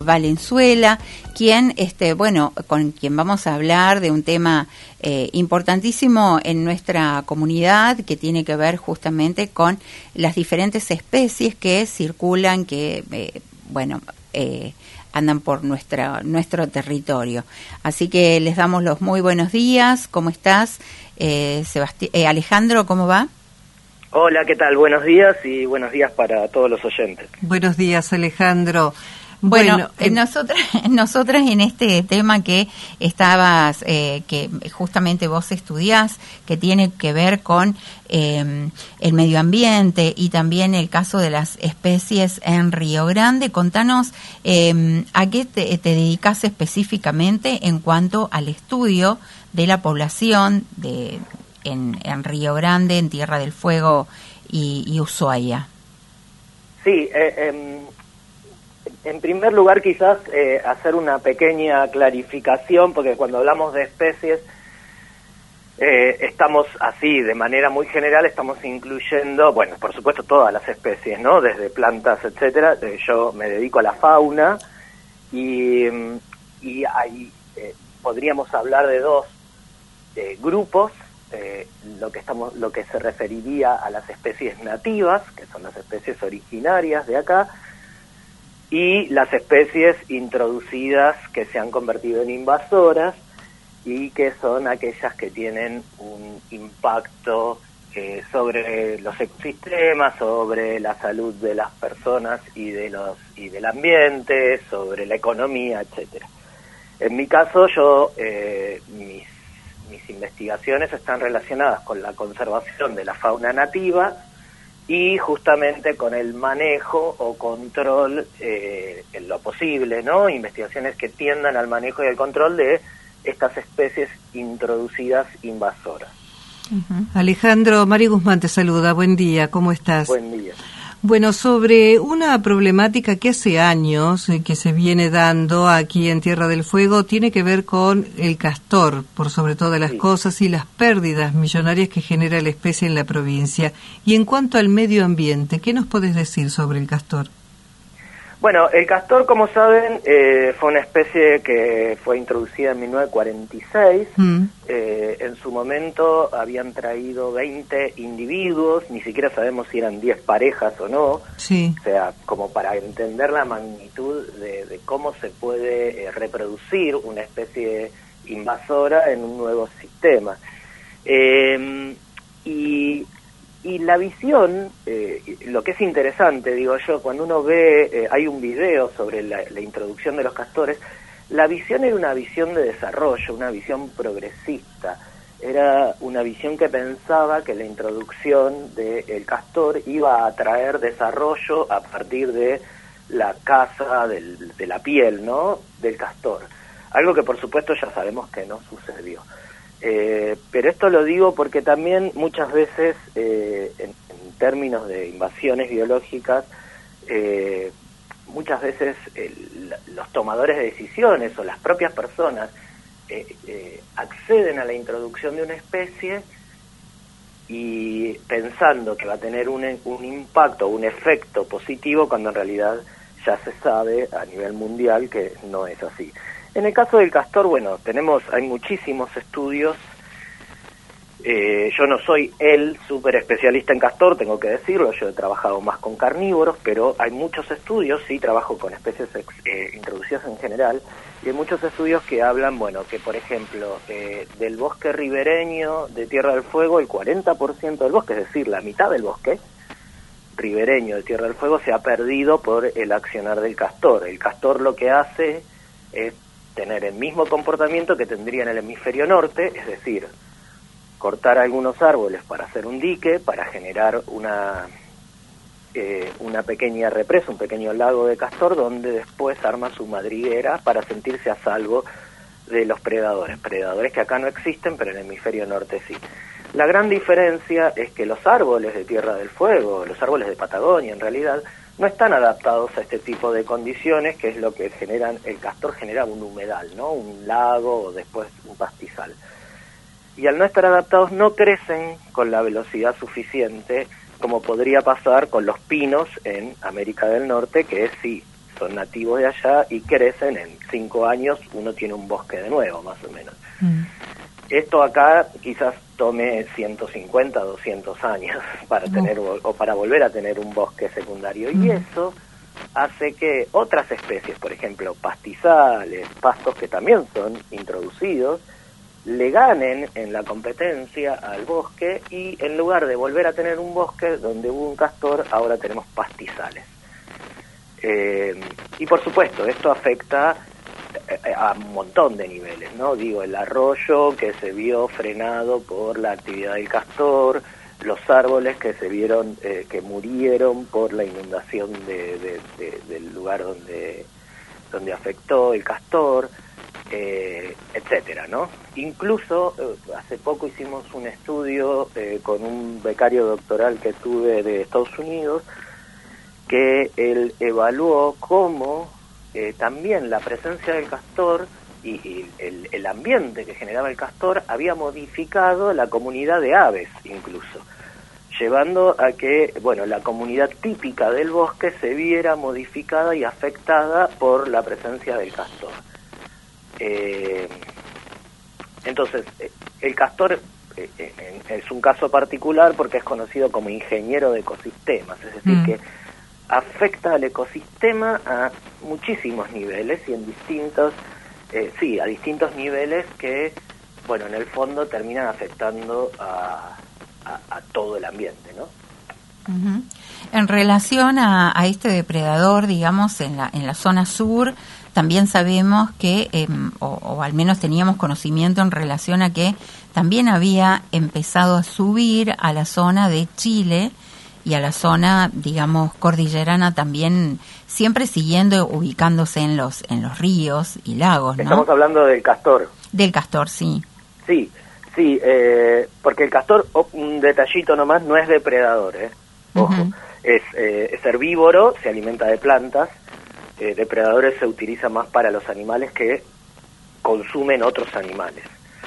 Valenzuela, quien, con quien vamos a hablar de un tema importantísimo en nuestra comunidad, que tiene que ver justamente con las diferentes especies que circulan, que, andan por nuestro territorio. Así que les damos los muy buenos días. ¿Cómo estás, Alejandro? ¿Cómo va? Hola, ¿qué tal? Buenos días y buenos días para todos los oyentes. Buenos días, Alejandro. Bueno, nosotras en este tema que estabas, que justamente vos estudiás, que tiene que ver con el medio ambiente y también el caso de las especies en Río Grande, contanos a qué te dedicás específicamente en cuanto al estudio de la población en Río Grande, en Tierra del Fuego y Ushuaia. Sí, en primer lugar quizás hacer una pequeña clarificación, porque cuando hablamos de especies estamos así, de manera muy general, estamos incluyendo, bueno, por supuesto todas las especies, ¿no? Desde plantas, etcétera. Yo me dedico a la fauna y ahí podríamos hablar de dos grupos. Lo que se referiría a las especies nativas, que son las especies originarias de acá, y las especies introducidas que se han convertido en invasoras y que son aquellas que tienen un impacto sobre los ecosistemas, sobre la salud de las personas y del ambiente, sobre la economía, etcétera. En mi caso, mis investigaciones están relacionadas con la conservación de la fauna nativa y justamente con el manejo o control, en lo posible, ¿no? Investigaciones que tiendan al manejo y al control de estas especies introducidas invasoras. Uh-huh. Alejandro, Mari Guzmán te saluda. Buen día, ¿cómo estás? Buen día. Bueno, sobre una problemática que hace años que se viene dando aquí en Tierra del Fuego, tiene que ver con el castor, por sobre todas las cosas, y las pérdidas millonarias que genera la especie en la provincia. Y en cuanto al medio ambiente, ¿qué nos podés decir sobre el castor? Bueno, el castor, como saben, fue una especie que fue introducida en 1946. En su momento habían traído 20 individuos, ni siquiera sabemos si eran 10 parejas o no. Sí. O sea, como para entender la magnitud de cómo se puede reproducir una especie invasora en un nuevo sistema. Y la visión, lo que es interesante, digo yo, cuando uno ve, hay un video sobre la introducción de los castores, la visión era una visión de desarrollo, una visión progresista, era una visión que pensaba que la introducción del castor iba a traer desarrollo a partir de la caza de la piel, ¿no?, del castor, algo que por supuesto ya sabemos que no sucedió. Pero esto lo digo porque también muchas veces en términos de invasiones biológicas, muchas veces los tomadores de decisiones o las propias personas acceden a la introducción de una especie y pensando que va a tener un impacto, un efecto positivo, cuando en realidad ya se sabe a nivel mundial que no es así. En el caso del castor, bueno, hay muchísimos estudios. Yo no soy el súper especialista en castor, tengo que decirlo, yo he trabajado más con carnívoros, pero hay muchos estudios, sí, trabajo con especies introducidas en general, y hay muchos estudios que hablan, bueno, que por ejemplo, del bosque ribereño de Tierra del Fuego, el 40% del bosque, es decir, la mitad del bosque ribereño de Tierra del Fuego se ha perdido por el accionar del castor. El castor lo que hace es tener el mismo comportamiento que tendría en el hemisferio norte, es decir, cortar algunos árboles para hacer un dique, para generar una pequeña represa, un pequeño lago de castor, donde después arma su madriguera para sentirse a salvo de los predadores que acá no existen, pero en el hemisferio norte sí. La gran diferencia es que los árboles de Tierra del Fuego, los árboles de Patagonia en realidad, no están adaptados a este tipo de condiciones, que es lo que generan. El castor genera un humedal, ¿no?, un lago o después un pastizal. Y al no estar adaptados no crecen con la velocidad suficiente, como podría pasar con los pinos en América del Norte, que sí son nativos de allá y crecen en 5 años, uno tiene un bosque de nuevo, más o menos. Esto acá quizás tome 150, 200 años para tener o para volver a tener un bosque secundario, y eso hace que otras especies, por ejemplo pastizales, pastos que también son introducidos, le ganen en la competencia al bosque, y en lugar de volver a tener un bosque donde hubo un castor, ahora tenemos pastizales. Y por supuesto, esto afecta a un montón de niveles, ¿no? Digo, el arroyo que se vio frenado por la actividad del castor, los árboles que se vieron, que murieron por la inundación del lugar donde afectó el castor, etcétera, ¿no? Incluso hace poco hicimos un estudio con un becario doctoral que tuve de Estados Unidos, que él evaluó cómo también la presencia del castor y el ambiente que generaba el castor había modificado la comunidad de aves, incluso llevando a que, bueno, la comunidad típica del bosque se viera modificada y afectada por la presencia del castor. Entonces, el castor es un caso particular porque es conocido como ingeniero de ecosistemas, es decir, que afecta al ecosistema a muchísimos niveles y en distintos, a distintos niveles que, bueno, en el fondo terminan afectando a todo el ambiente, ¿no? En relación a este depredador, digamos, en la zona sur, también sabemos que, o al menos teníamos conocimiento en relación a que también había empezado a subir a la zona de Chile y a la zona, digamos, cordillerana también, siempre siguiendo, ubicándose en los ríos y lagos, ¿no? Estamos hablando del castor. Del castor, sí. Sí, porque el castor, un detallito nomás, no es depredador, ojo, es herbívoro, se alimenta de plantas, depredadores se utiliza más para los animales que consumen otros animales.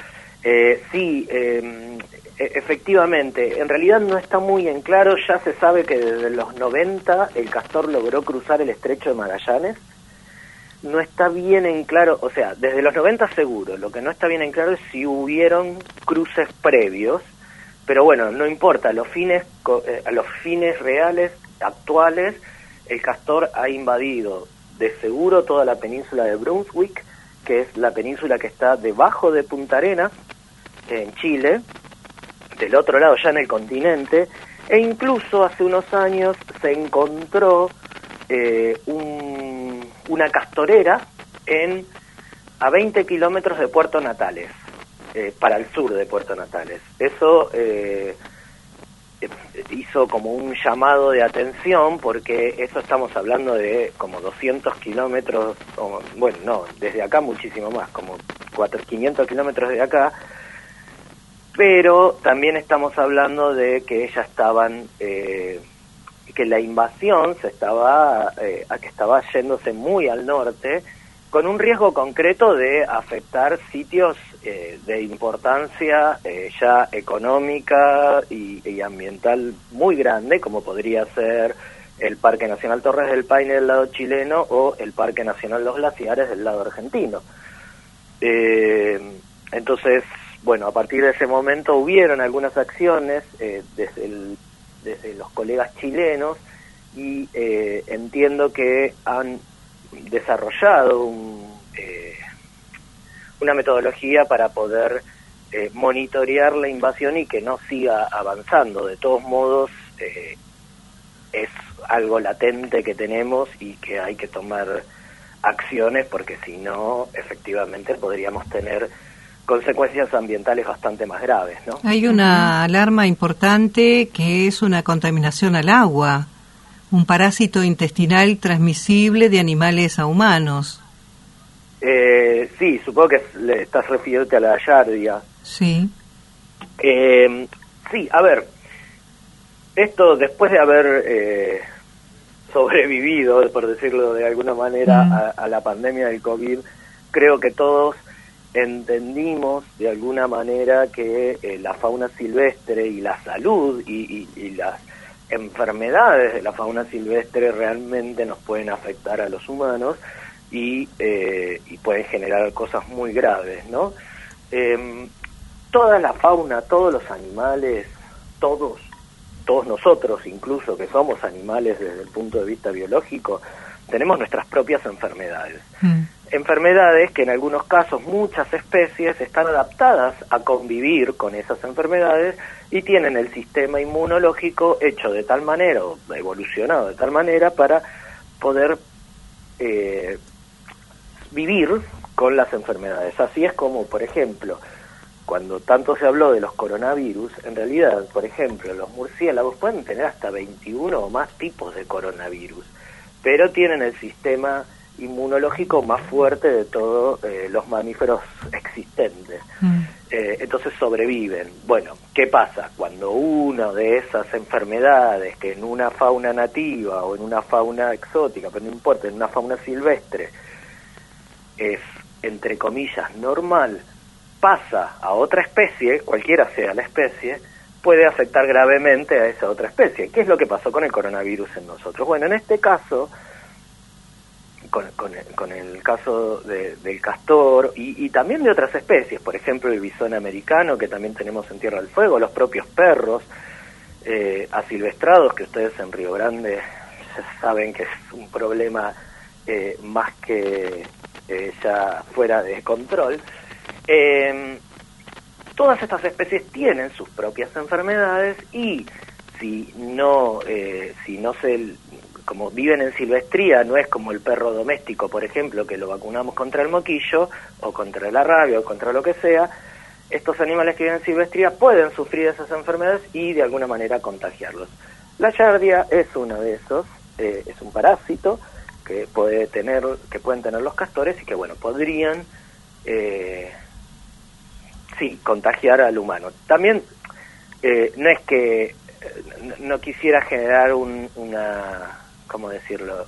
Efectivamente, en realidad no está muy en claro, ya se sabe que desde los 90 el castor logró cruzar el estrecho de Magallanes. No está bien en claro, o sea, desde los 90 seguro, lo que no está bien en claro es si hubieron cruces previos, pero bueno, no importa, a los fines reales, actuales, el castor ha invadido de seguro toda la península de Brunswick, que es la península que está debajo de Punta Arenas, en Chile, del otro lado ya en el continente, e incluso hace unos años se encontró una castorera a 20 kilómetros de Puerto Natales, para el sur de Puerto Natales. Eso hizo como un llamado de atención, porque eso estamos hablando de como 200 kilómetros, bueno, no, desde acá muchísimo más, como 500 kilómetros de acá, pero también estamos hablando de que ya estaban, que la invasión que estaba yéndose muy al norte, con un riesgo concreto de afectar sitios de importancia ya económica y ambiental muy grande, como podría ser el Parque Nacional Torres del Paine del lado chileno o el Parque Nacional Los Glaciares del lado argentino. Entonces, bueno, a partir de ese momento hubieron algunas acciones desde los colegas chilenos, y entiendo que han desarrollado una metodología para poder monitorear la invasión y que no siga avanzando. De todos modos, es algo latente que tenemos y que hay que tomar acciones, porque si no, efectivamente podríamos tener consecuencias ambientales bastante más graves, ¿no? Hay una alarma importante que es una contaminación al agua, un parásito intestinal transmisible de animales a humanos. Sí, supongo que le estás refiriéndote a la Giardia. Sí. Sí, a ver, esto después de haber sobrevivido, por decirlo de alguna manera, a la pandemia del COVID, creo que todos entendimos de alguna manera que la fauna silvestre y la salud y enfermedades de la fauna silvestre realmente nos pueden afectar a los humanos y pueden generar cosas muy graves, ¿no? Toda la fauna, todos los animales, todos nosotros incluso, que somos animales desde el punto de vista biológico, tenemos nuestras propias enfermedades. Enfermedades que en algunos casos muchas especies están adaptadas a convivir con esas enfermedades y tienen el sistema inmunológico hecho de tal manera, o evolucionado de tal manera, para poder vivir con las enfermedades. Así es como, por ejemplo, cuando tanto se habló de los coronavirus, en realidad, por ejemplo, los murciélagos pueden tener hasta 21 o más tipos de coronavirus, pero tienen el sistema inmunológico más fuerte de todos los mamíferos existentes. Entonces sobreviven. Bueno, ¿qué pasa? Cuando una de esas enfermedades que en una fauna nativa o en una fauna exótica, pero no importa, en una fauna silvestre, es, entre comillas, normal, pasa a otra especie, cualquiera sea la especie, puede afectar gravemente a esa otra especie. ¿Qué es lo que pasó con el coronavirus en nosotros? Bueno, en este caso, con el caso del castor y también de otras especies, por ejemplo el bisón americano, que también tenemos en Tierra del Fuego, los propios perros asilvestrados, que ustedes en Río Grande ya saben que es un problema más que ya fuera de control. Todas estas especies tienen sus propias enfermedades y si no se, como viven en silvestría, no es como el perro doméstico, por ejemplo, que lo vacunamos contra el moquillo o contra la rabia o contra lo que sea. Estos animales que viven en silvestría pueden sufrir esas enfermedades y de alguna manera contagiarlos. La giardia es uno de esos, es un parásito que pueden tener los castores y que bueno, podrían contagiar al humano. También no es que no quisiera generar una ¿cómo decirlo?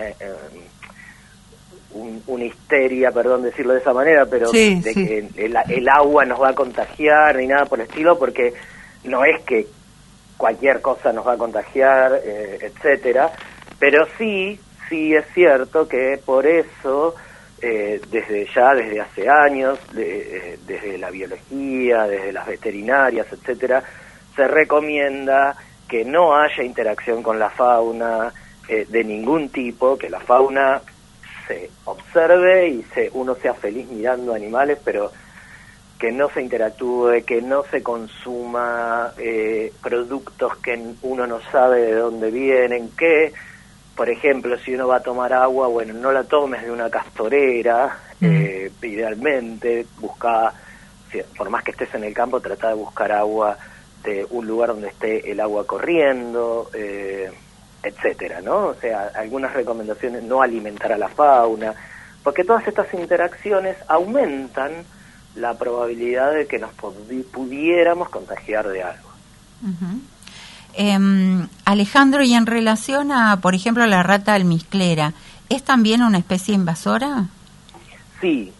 Una histeria, perdón decirlo de esa manera, pero que el agua nos va a contagiar ni nada por el estilo, porque no es que cualquier cosa nos va a contagiar, etcétera, pero sí es cierto que por eso desde hace años, desde la biología, desde las veterinarias, etcétera, se recomienda que no haya interacción con la fauna de ningún tipo, que la fauna se observe y uno sea feliz mirando animales, pero que no se interactúe, que no se consuma productos que uno no sabe de dónde vienen, que, por ejemplo, si uno va a tomar agua, bueno, no la tomes de una castorera, idealmente, por más que estés en el campo, trata de buscar agua de un lugar donde esté el agua corriendo, etcétera, ¿no? O sea, algunas recomendaciones, no alimentar a la fauna, porque todas estas interacciones aumentan la probabilidad de que nos pudiéramos contagiar de algo. Alejandro, y en relación a, por ejemplo, la rata almizclera, ¿es también una especie invasora? Sí.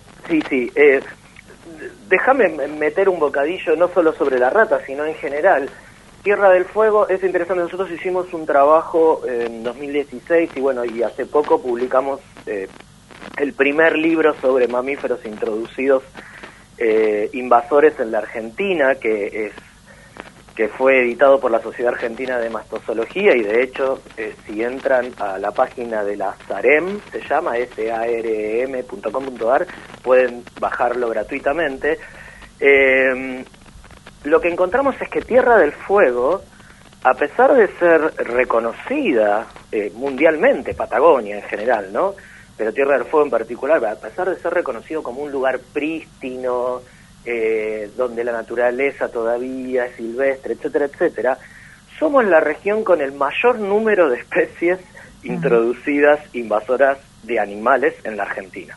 Déjame meter un bocadillo no solo sobre la rata, sino en general. Tierra del Fuego es interesante. Nosotros hicimos un trabajo en 2016 y hace poco publicamos el primer libro sobre mamíferos introducidos invasores en la Argentina, que fue editado por la Sociedad Argentina de Mastozoología, y de hecho si entran a la página de la SAREM, se llama sarem.com.ar, pueden bajarlo gratuitamente. Lo que encontramos es que Tierra del Fuego, a pesar de ser reconocida mundialmente, Patagonia en general, ¿no?, pero Tierra del Fuego en particular, a pesar de ser reconocido como un lugar prístino, donde la naturaleza todavía es silvestre, etcétera, etcétera, somos la región con el mayor número de especies introducidas invasoras de animales en la Argentina.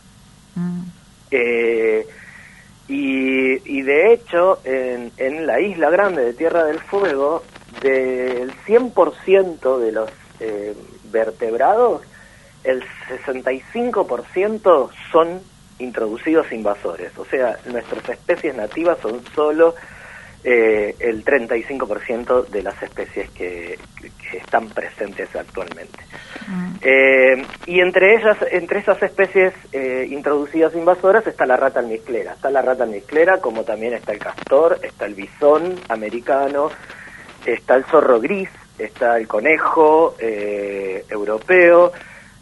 Y de hecho, en la Isla Grande de Tierra del Fuego, del 100% de los vertebrados, el 65% son introducidos invasores. O sea, nuestras especies nativas son solo el 35% de las especies que están presentes actualmente. Y entre esas especies introducidas invasoras está la rata almizclera. Está la rata almizclera, como también está el castor, está el bisón americano, está el zorro gris, está el conejo europeo.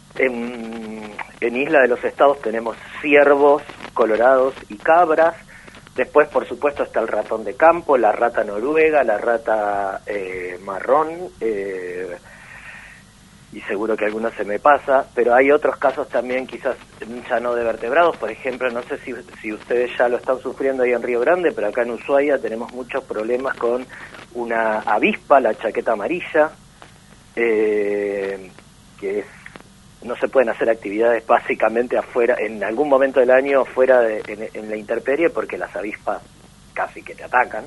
En Isla de los Estados tenemos ciervos colorados y cabras. Después, por supuesto, está el ratón de campo, la rata noruega, la rata marrón, y seguro que alguno se me pasa, pero hay otros casos también, quizás ya no de vertebrados. Por ejemplo, no sé si ustedes ya lo están sufriendo ahí en Río Grande, pero acá en Ushuaia tenemos muchos problemas con una avispa, la chaqueta amarilla, que no se pueden hacer actividades básicamente afuera, en algún momento del año fuera en la intemperie, porque las avispas casi que te atacan.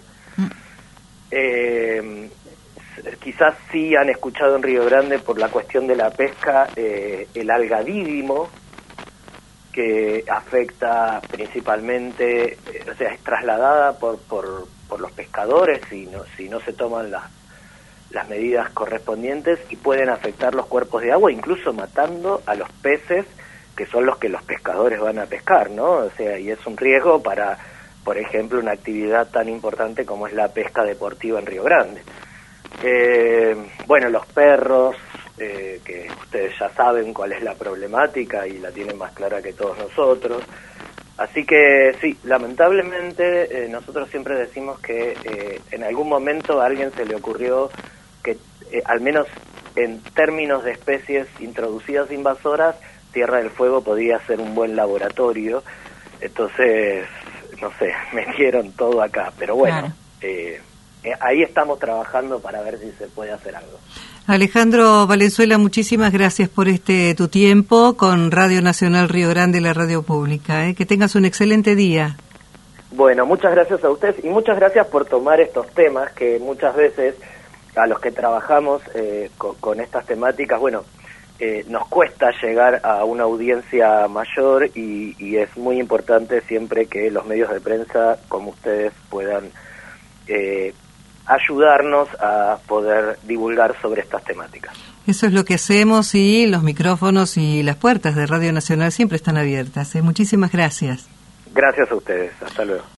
Quizás sí han escuchado en Río Grande por la cuestión de la pesca el alga dídimo, que afecta principalmente, o sea, es trasladada por los pescadores si no se toman las medidas correspondientes, y pueden afectar los cuerpos de agua, incluso matando a los peces, que son los que los pescadores van a pescar, ¿no? O sea, y es un riesgo para, por ejemplo, una actividad tan importante como es la pesca deportiva en Río Grande. Bueno, los perros, que ustedes ya saben cuál es la problemática y la tienen más clara que todos nosotros. Así que sí, lamentablemente nosotros siempre decimos que en algún momento a alguien se le ocurrió que al menos en términos de especies introducidas invasoras, Tierra del Fuego podía ser un buen laboratorio. Entonces, no sé, metieron todo acá, pero bueno, claro. Ahí estamos trabajando para ver si se puede hacer algo. Alejandro Valenzuela, muchísimas gracias por tu tiempo con Radio Nacional Río Grande, la radio pública. Que tengas un excelente día. Bueno, muchas gracias a ustedes y muchas gracias por tomar estos temas que muchas veces a los que trabajamos con estas temáticas, bueno, nos cuesta llegar a una audiencia mayor y es muy importante siempre que los medios de prensa como ustedes puedan ayudarnos a poder divulgar sobre estas temáticas. Eso es lo que hacemos y los micrófonos y las puertas de Radio Nacional siempre están abiertas. Muchísimas gracias. Gracias a ustedes. Hasta luego.